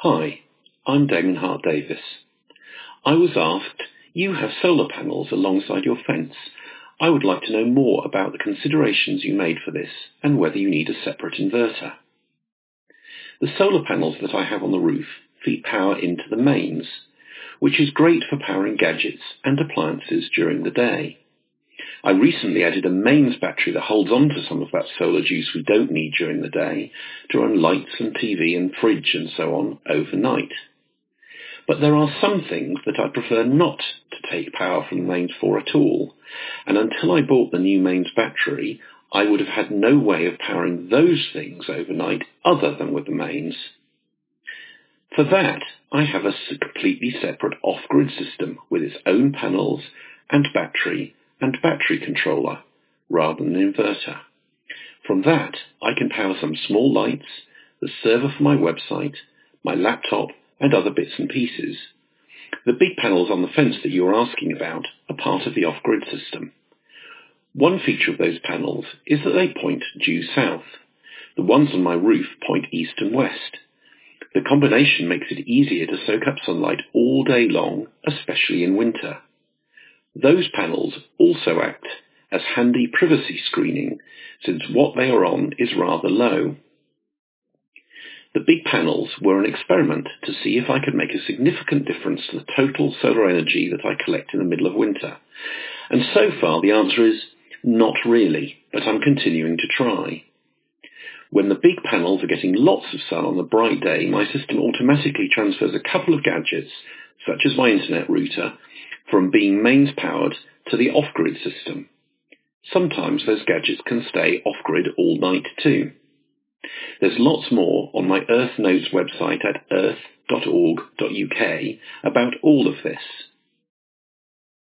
Hi, I'm Damon Hart Davis. I was asked, you have solar panels alongside your fence. I would like to know more about the considerations you made for this and whether you need a separate inverter. The solar panels that I have on the roof feed power into the mains, which is great for powering gadgets and appliances during the day. I recently added a mains battery that holds on to some of that solar juice we don't need during the day to run lights and TV and fridge and so on overnight. But there are some things that I prefer not to take power from the mains for at all, and until I bought the new mains battery, I would have had no way of powering those things overnight other than with the mains. For that, I have a completely separate off-grid system with its own panels and battery controller, rather than an inverter. From that, I can power some small lights, the server for my website, my laptop, and other bits and pieces. The big panels on the fence that you're asking about are part of the off-grid system. One feature of those panels is that they point due south. The ones on my roof point east and west. The combination makes it easier to soak up sunlight all day long, especially in winter. Those panels also act as handy privacy screening, since what they are on is rather low. The big panels were an experiment to see if I could make a significant difference to the total solar energy that I collect in the middle of winter. And so far the answer is not really, but I'm continuing to try. When the big panels are getting lots of sun on a bright day, my system automatically transfers a couple of gadgets, such as my internet router, from being mains powered to the off-grid system. Sometimes those gadgets can stay off-grid all night too. There's lots more on my Earth Notes website at earth.org.uk about all of this.